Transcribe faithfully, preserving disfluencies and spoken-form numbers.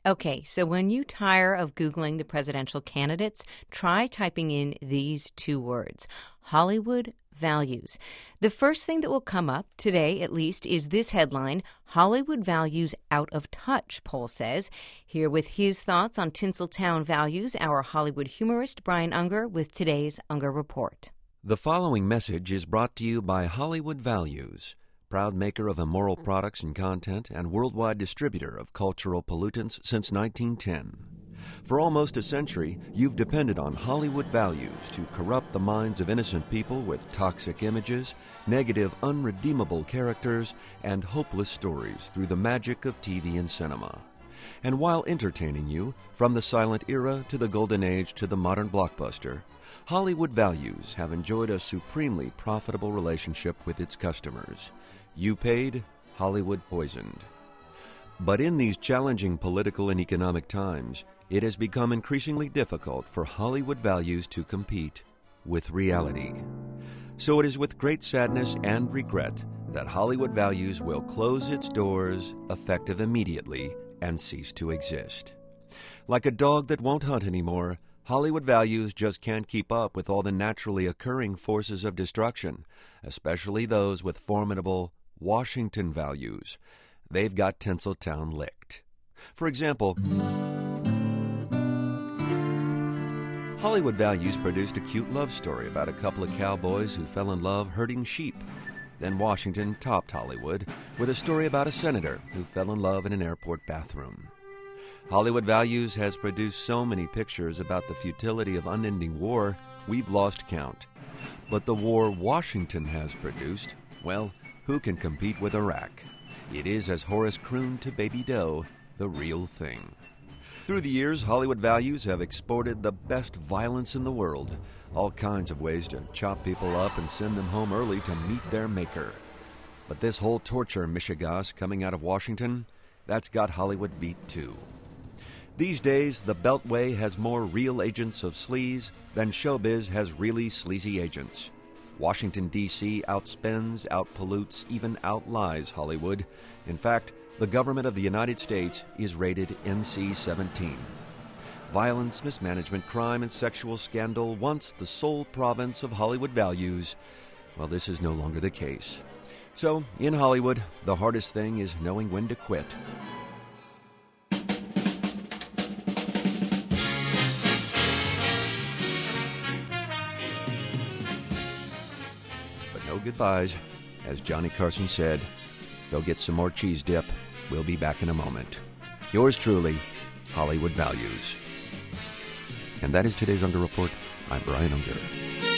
Okay, so when you tire of Googling the presidential candidates, try typing in these two words: Hollywood values. The first thing that will come up, today at least, is this headline: Hollywood values out of touch, poll says. Here with his thoughts on Tinseltown values, our Hollywood humorist Brian Unger with today's Unger Report. The following message is brought to you by Hollywood Values, proud maker of immoral products and content and worldwide distributor of cultural pollutants since nineteen ten. For almost a century, you've depended on Hollywood Values to corrupt the minds of innocent people with toxic images, negative, unredeemable characters, and hopeless stories through the magic of T V and cinema. And while entertaining you, from the silent era to the golden age to the modern blockbuster, Hollywood Values have enjoyed a supremely profitable relationship with its customers. You paid, Hollywood poisoned. But in these challenging political and economic times, it has become increasingly difficult for Hollywood Values to compete with reality. So it is with great sadness and regret that Hollywood Values will close its doors effective immediately and cease to exist. Like a dog that won't hunt anymore, Hollywood Values just can't keep up with all the naturally occurring forces of destruction, especially those with formidable Washington values. They've got Tinseltown licked. For example, Hollywood Values produced a cute love story about a couple of cowboys who fell in love herding sheep. Then Washington topped Hollywood with a story about a senator who fell in love in an airport bathroom. Hollywood Values has produced so many pictures about the futility of unending war, we've lost count. But the war Washington has produced, well, who can compete with Iraq? It is, as Horace crooned to Baby Doe, the real thing. Through the years, Hollywood Values have exported the best violence in the world, all kinds of ways to chop people up and send them home early to meet their maker. But this whole torture mishigas coming out of Washington, that's got Hollywood beat too. These days, the Beltway has more real agents of sleaze than showbiz has really sleazy agents. Washington, D C outspends, outpollutes, even outlies Hollywood. In fact, the government of the United States is rated N C seventeen. Violence, mismanagement, crime, and sexual scandal, once the sole province of Hollywood Values, well, this is no longer the case. So, in Hollywood, the hardest thing is knowing when to quit. No goodbyes. As Johnny Carson said, go get some more cheese dip. We'll be back in a moment. Yours truly, Hollywood Values. And that is today's Unger Report. I'm Brian Unger.